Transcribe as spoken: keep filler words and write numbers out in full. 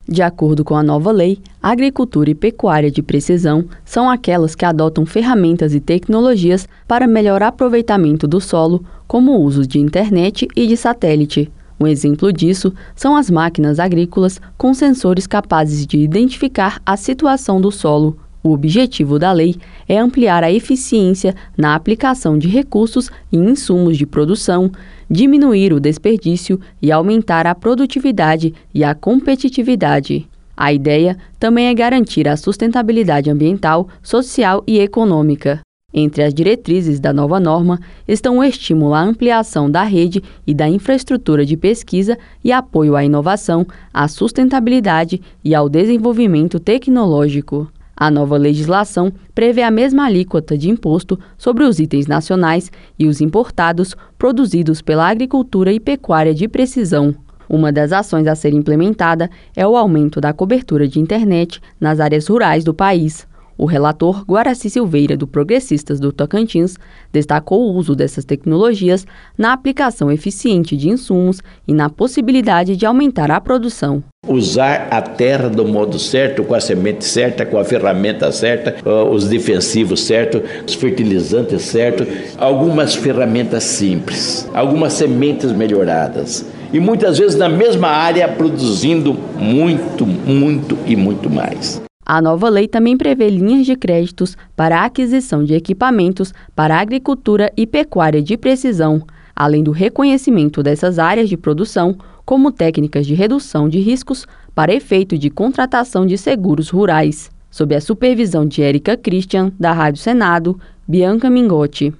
De acordo com a nova lei, a agricultura e pecuária de precisão são aquelas que adotam ferramentas e tecnologias para melhor aproveitamento do solo, como o uso de internet e de satélite. Um exemplo disso são as máquinas agrícolas com sensores capazes de identificar a situação do solo. O objetivo da lei é ampliar a eficiência na aplicação de recursos e insumos de produção, diminuir o desperdício e aumentar a produtividade e a competitividade. A ideia também é garantir a sustentabilidade ambiental, social e econômica. Entre as diretrizes da nova norma estão o estímulo à ampliação da rede e da infraestrutura de pesquisa e apoio à inovação, à sustentabilidade e ao desenvolvimento tecnológico. A nova legislação prevê a mesma alíquota de imposto sobre os itens nacionais e os importados produzidos pela agricultura e pecuária de precisão. Uma das ações a ser implementada é o aumento da cobertura de internet nas áreas rurais do país. O relator Guaraci Silveira, do Progressistas do Tocantins, destacou o uso dessas tecnologias na aplicação eficiente de insumos e na possibilidade de aumentar a produção. Usar a terra do modo certo, com a semente certa, com a ferramenta certa, os defensivos certos, os fertilizantes certos, algumas ferramentas simples, algumas sementes melhoradas. E muitas vezes na mesma área produzindo muito, muito e muito mais. A nova lei também prevê linhas de créditos para a aquisição de equipamentos para a agricultura e pecuária de precisão, além do reconhecimento dessas áreas de produção como técnicas de redução de riscos para efeito de contratação de seguros rurais. Sob a supervisão de Érica Christian, da Rádio Senado, Bianca Mingotti.